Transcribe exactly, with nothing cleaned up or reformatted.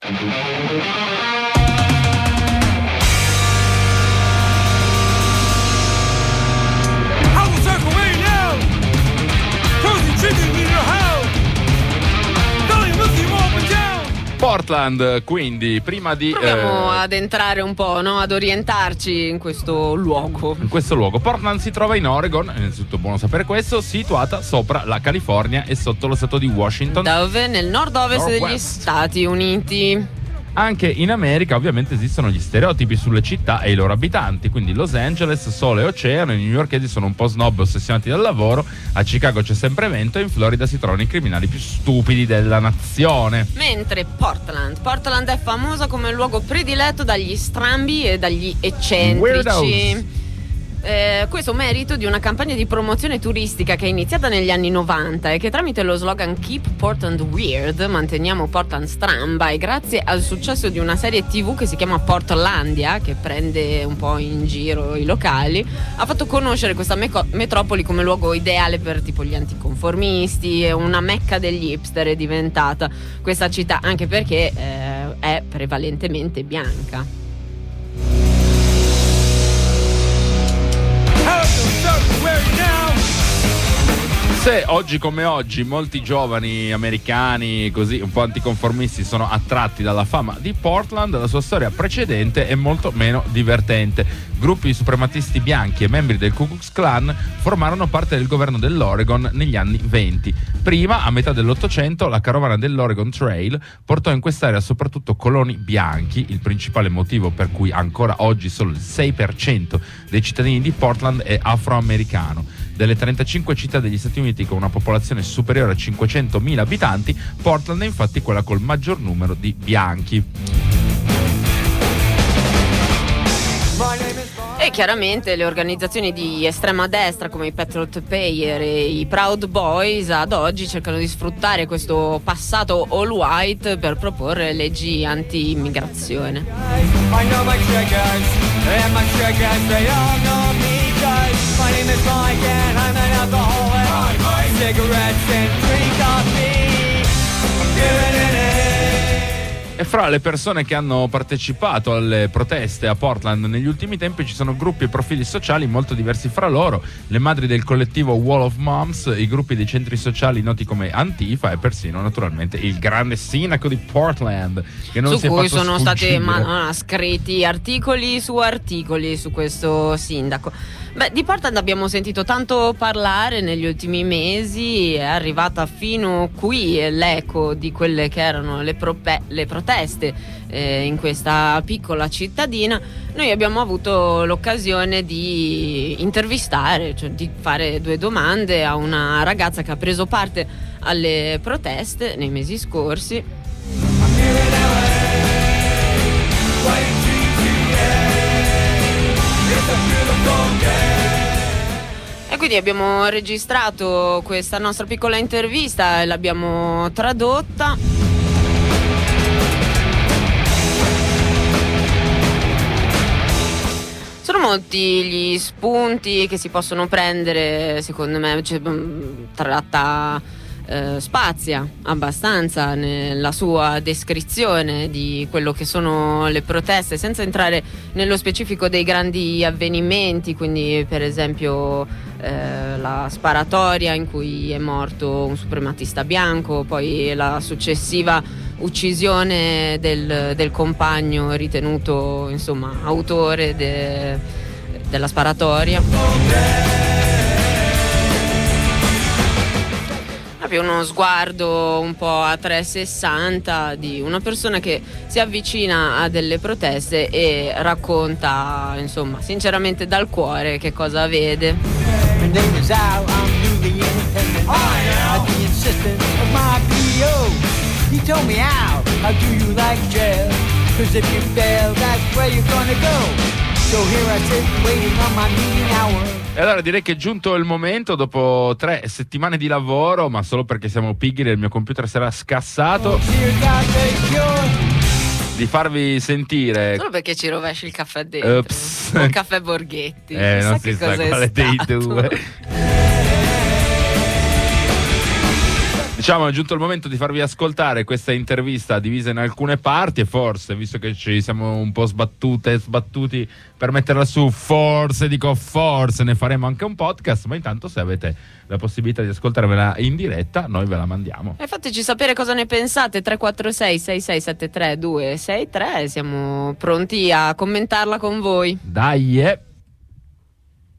Portland, quindi prima di proviamo eh, ad entrare un po', no? Ad orientarci in questo luogo. In questo luogo Portland si trova in Oregon, innanzitutto buono sapere questo, situata sopra la California e sotto lo stato di Washington, dove nel nord-ovest Northwest. degli Stati Uniti. Anche in America ovviamente esistono gli stereotipi sulle città e i loro abitanti, quindi Los Angeles, sole e oceano, i newyorkesi sono un po' snob ossessionati dal lavoro, a Chicago c'è sempre vento e in Florida si trovano i criminali più stupidi della nazione. Mentre Portland, Portland è famosa come luogo prediletto dagli strambi e dagli eccentrici. Weirdos. Eh, questo merito di una campagna di promozione turistica che è iniziata negli anni novanta e che tramite lo slogan Keep Portland Weird, manteniamo Portland stramba, e grazie al successo di una serie tivù che si chiama Portlandia, che prende un po' in giro i locali, ha fatto conoscere questa meco- metropoli come luogo ideale per tipo gli anticonformisti, e una mecca degli hipster è diventata questa città, anche perché eh, è prevalentemente bianca. Se oggi come oggi molti giovani americani così un po' anticonformisti sono attratti dalla fama di Portland, la sua storia precedente è molto meno divertente. Gruppi suprematisti bianchi e membri del Ku Klux Klan formarono parte del governo dell'Oregon negli anni venti. Prima, a metà dell'Ottocento, la carovana dell'Oregon Trail portò in quest'area soprattutto coloni bianchi, il principale motivo per cui ancora oggi solo il sei per cento dei cittadini di Portland è afroamericano. Delle trentacinque città degli Stati Uniti con una popolazione superiore a cinquecentomila abitanti, Portland è infatti quella col maggior numero di bianchi. E chiaramente le organizzazioni di estrema destra come i Patriot Payer e i Proud Boys ad oggi cercano di sfruttare questo passato all white per proporre leggi anti-immigrazione. My name is Mike and I'm an alcoholic. Cigarettes and free coffee. E fra le persone che hanno partecipato alle proteste a Portland negli ultimi tempi ci sono gruppi e profili sociali molto diversi fra loro: le madri del collettivo Wall of Moms, i gruppi dei centri sociali noti come Antifa e persino naturalmente il grande sindaco di Portland, che non su si è cui fatto sono sfuggire. stati ma, no, scritti articoli su articoli su questo sindaco. Beh, di Portland abbiamo sentito tanto parlare negli ultimi mesi, è arrivata fino qui l'eco di quelle che erano le, prope- le proteste eh, in questa piccola cittadina. Noi abbiamo avuto l'occasione di intervistare, cioè di fare due domande a una ragazza che ha preso parte alle proteste nei mesi scorsi. E quindi abbiamo registrato questa nostra piccola intervista e l'abbiamo tradotta. Sono molti gli spunti che si possono prendere, secondo me, cioè, tratta eh, spazia abbastanza nella sua descrizione di quello che sono le proteste, senza entrare nello specifico dei grandi avvenimenti, quindi per esempio eh, la sparatoria in cui è morto un suprematista bianco, poi la successiva uccisione del, del compagno ritenuto insomma autore de, della sparatoria. Proprio uno sguardo un po' a trecentosessanta di una persona che si avvicina a delle proteste e racconta insomma sinceramente dal cuore che cosa vede. He told me how, how do you like jail? Cause if you fail, that's where you're gonna go. So here I sit waiting on my meeting hour. E allora direi che è giunto il momento, dopo tre settimane di lavoro, ma solo perché siamo pigri e il mio computer si era scassato, Oh, di farvi sentire. Solo perché ci rovesci il caffè dentro. Ups. Un caffè Borghetti. Eh, Chissà non che si sa cosa è quale dei stato. due. Diciamo è giunto il momento di farvi ascoltare questa intervista divisa in alcune parti e forse, visto che ci siamo un po' sbattute sbattuti per metterla su, forse dico forse ne faremo anche un podcast, ma intanto se avete la possibilità di ascoltarvela in diretta noi ve la mandiamo. E fateci sapere cosa ne pensate. Tre quattro sei sei sei sette tre due sei tre, siamo pronti a commentarla con voi. Dai! Eh.